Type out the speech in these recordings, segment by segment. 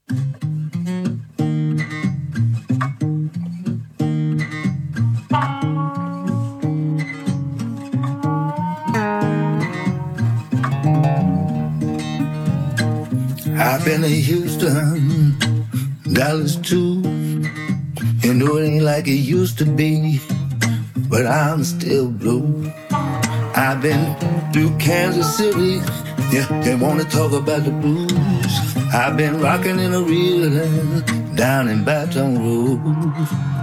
I've been to Houston, Dallas too. You know it ain't like it used to be, but I'm still blue. I've been through Kansas City, yeah, they wanna talk about the blues. I've been rocking in a real land down in Baton Rouge.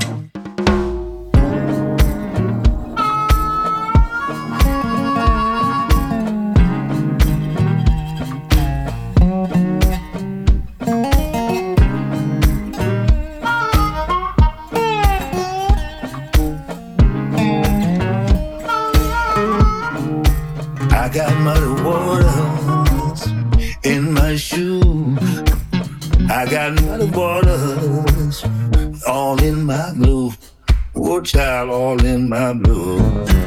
I got muddy waters in my shoes. I got muddy waters all in my blue. Oh, child, all in my blue.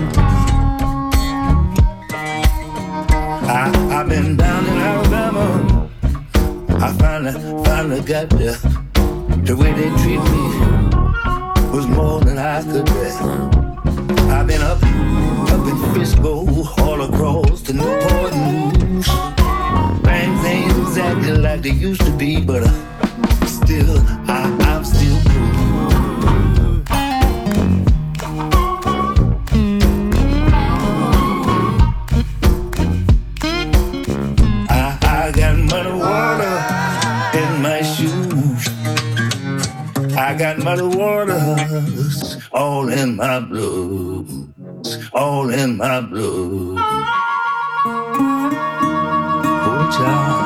I've been down in Alabama. I finally got there. The way they treat me was more than I could bear. I've been up in Frisco, all across the Newport News. Things ain't exactly like they used to be, but still, I'm still blue. I got muddy water in my shoes. I got muddy waters all in my blues, all in my blues. Oh, child.